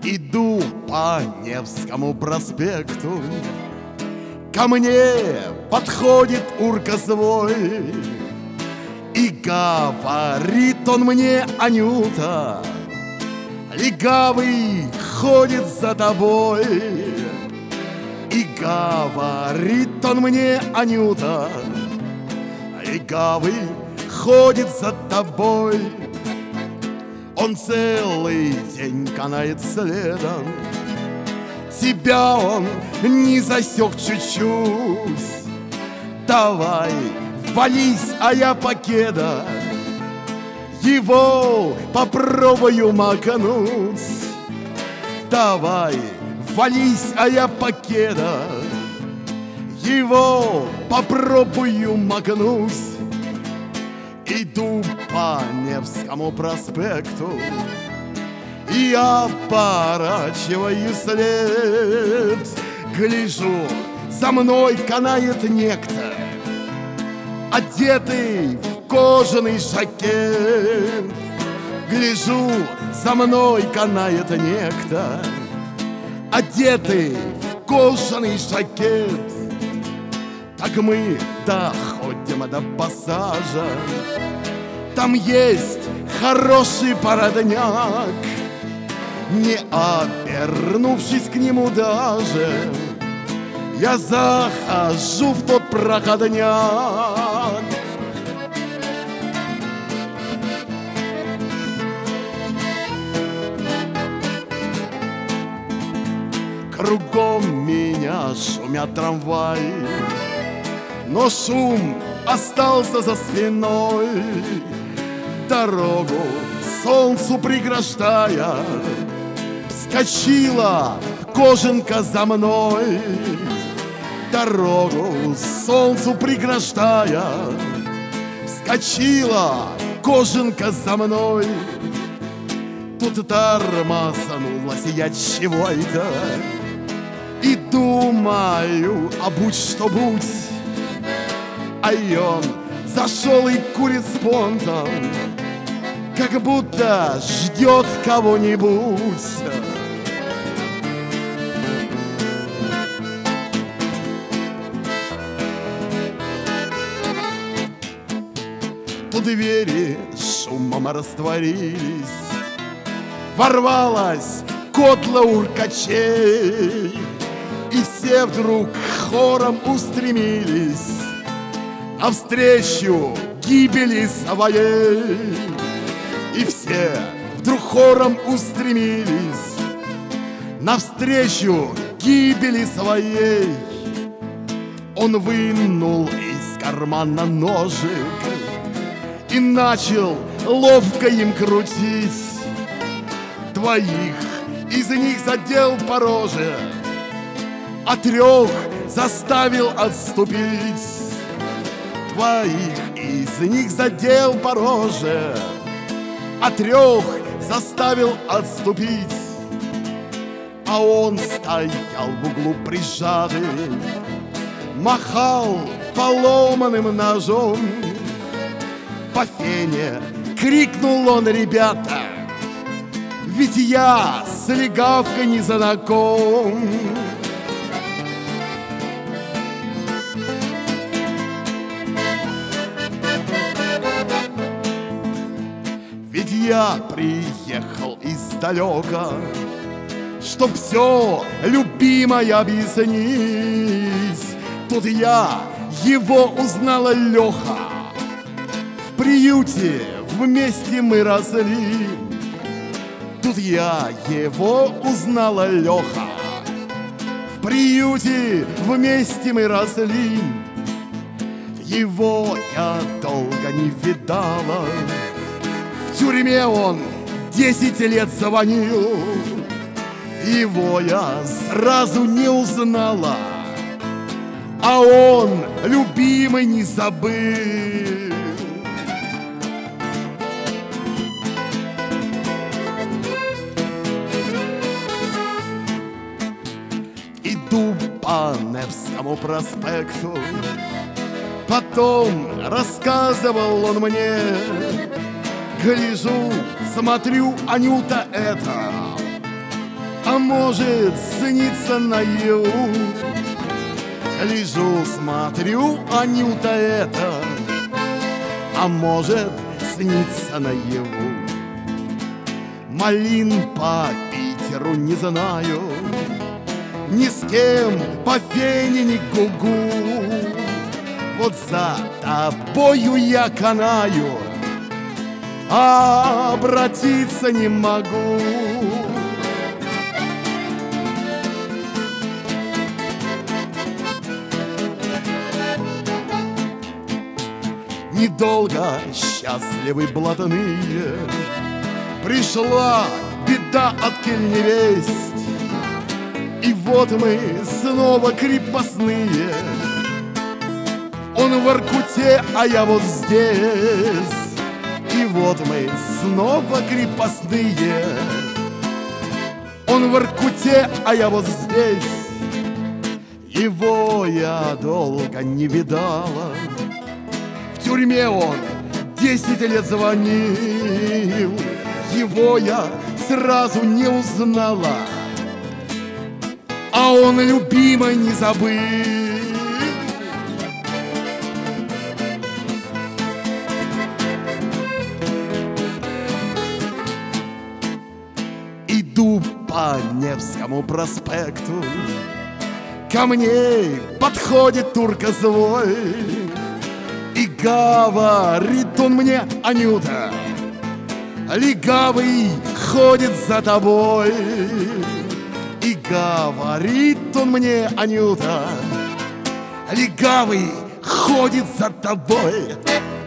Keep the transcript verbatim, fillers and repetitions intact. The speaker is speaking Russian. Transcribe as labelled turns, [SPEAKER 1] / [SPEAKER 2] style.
[SPEAKER 1] Иду по Невскому проспекту, ко мне подходит урка свой, и говорит он мне: Анюта, легавый ходит за тобой. И говорит он мне: Анюта, легавый ходит за тобой. Он целый день канает следом, тебя он не засек чуть-чуть. Давай, вались, а я покеда его попробую макнуть. Давай, вались, а я покеда его попробую макнуть. Иду по Невскому проспекту и оборачиваю след. Гляжу, за мной канает некто, одетый в кожаный жакет. Гляжу, за мной канает некто, одетый в кожаный жакет. Так мы доходим до пассажа, там есть хороший породняк. Не обернувшись к нему даже, я захожу в тот проходняк. Кругом меня шумят трамваи, но шум остался за спиной. Дорогу солнцу преграждая, вскочила кожанка за мной. Дорогу солнцу преграждая, вскочила кожанка за мной. Тут тормознулась я чего-то и думаю, а будь что будь. А он зашел и курит с понтом, как будто ждет кого-нибудь. То двери шумом растворились, ворвалась котла уркачей, и все вдруг хором устремились навстречу гибели своей. И все вдруг хором устремились навстречу гибели своей. Он вынул из кармана ножик и начал ловко им крутить. Двоих из них задел по роже, а трех заставил отступить. Двоих из них задел по роже, а трех заставил отступить. А он стоял в углу прижатый, махал поломанным ножом. По фене крикнул он: ребята, ведь я с легавкой не знаком. Ведь я приехал издалека, чтоб все, любимая, объяснить. Тут я его узнала, Леха, в приюте вместе мы росли. Тут я его узнала, Леха, в приюте вместе мы росли. Его я долго не видала, в тюрьме он десять лет звонил. Его я сразу не узнала, а он, любимый, не забыл. Иду по Невскому проспекту, потом рассказывал он мне. Гляжу, смотрю, Анюта это а может, снится наяву. Лежу, смотрю, Анюта это, а может, снится наяву. Малин по Питеру не знаю, ни с кем по фене не гугу. Вот за тобою я канаю, а обратиться не могу. Недолго счастливы блатные, пришла беда от кель невесть, и вот мы снова крепостные. Он в Воркуте, а я вот здесь. И вот мы снова крепостные. Он в Воркуте, а я вот здесь. Его я долго не видала. В тюрьме он десять лет звонил. Его я сразу не узнала, а он любимой не забыл. Иду по Невскому проспекту, ко мне подходит турка злой и говорит он мне: Анюта, легавый ходит за тобой. И говорит он мне: Анюта, легавый ходит за тобой.